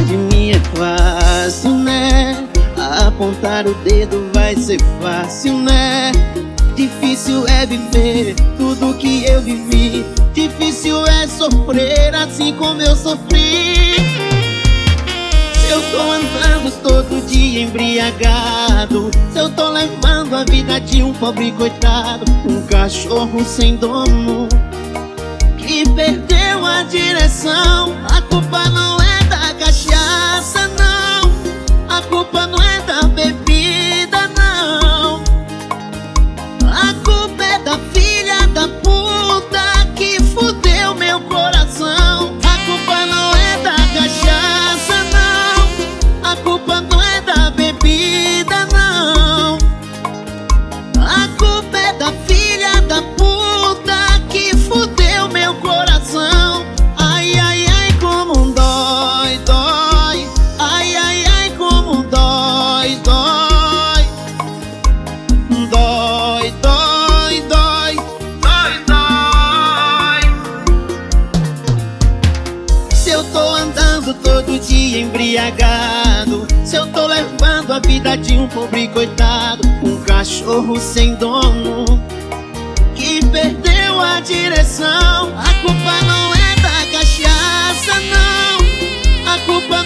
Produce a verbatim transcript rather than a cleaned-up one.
de mim é fácil, né? Apontar o dedo vai ser fácil, né? Difícil é viver tudo que eu vivi. Difícil é sofrer assim como eu sofri. Se eu tô andando todo dia embriagado, se eu tô levando a vida de um pobre coitado, um cachorro sem dono que perdeu a direção, a culpa não é da cachaça, não. A culpa não é da bebida, não. A culpa é da filha da puta que fudeu meu coração. A culpa não é da cachaça, não. A culpa não é da bebida, não. A culpa é da filha da puta que fudeu meu coração. Ai, ai, ai, como dói, dói. Ai, ai, ai, como dói, dói. Dói, dói, dói. Dói, dói. Se eu tô andando todo dia embriagado, se eu tô levando a vida de um pobre coitado, um cachorro sem dono que perdeu a direção, a culpa não é da cachaça, não. A culpa